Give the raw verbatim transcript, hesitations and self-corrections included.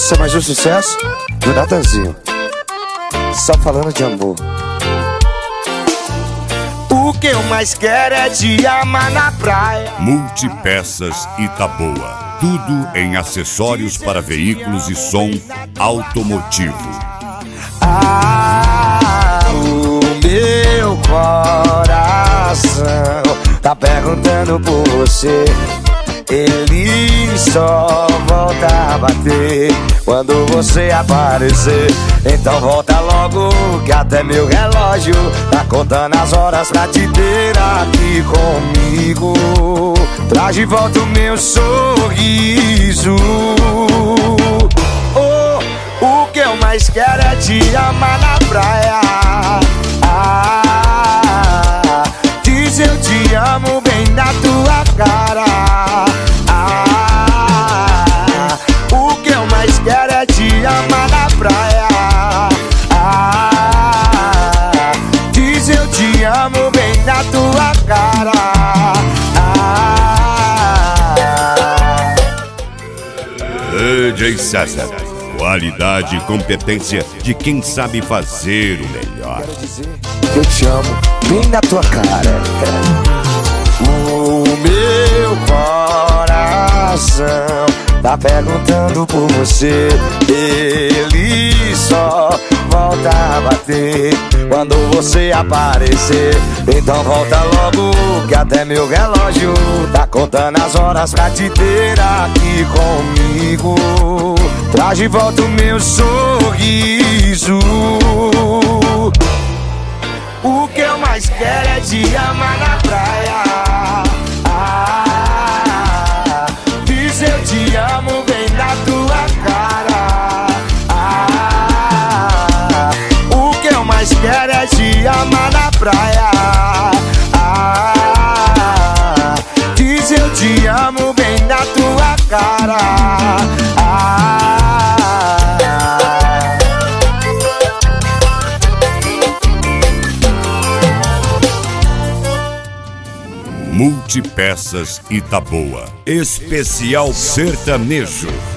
Esse é mais um sucesso do Natanzinho. Só falando de amor. O que eu mais quero é te amar na praia. Multipeças Itaboa. Tudo em acessórios para veículos e som automotivo. Ah, o meu coração tá perguntando por você. Ele só volta a bater quando você aparecer. Então volta logo, que até meu relógio tá contando as horas pra te ter aqui comigo. Traz de volta o meu sorriso. Oh, o que eu mais quero é te amar na praia. Ah, diz eu te amo bem na tua cara. Ah, o que eu mais quero é te amar na praia. Ah, diz eu te amo bem na tua cara. D J César, qualidade e competência de quem sabe fazer o melhor. Quero dizer que eu te amo bem na tua cara. O meu coração tá perguntando por você. Ele só volta a bater quando você aparecer. Então volta logo, que até meu relógio tá contando as horas pra te ter aqui comigo. Traz de volta o meu sorriso. O que eu mais quero é te amar na praia. Ah, diz eu te amo bem na tua cara. Ah, o que eu mais quero é te amar na praia. Ah, diz eu te amo bem na tua cara. Ah, Multipeças Itaboa. Especial sertanejo.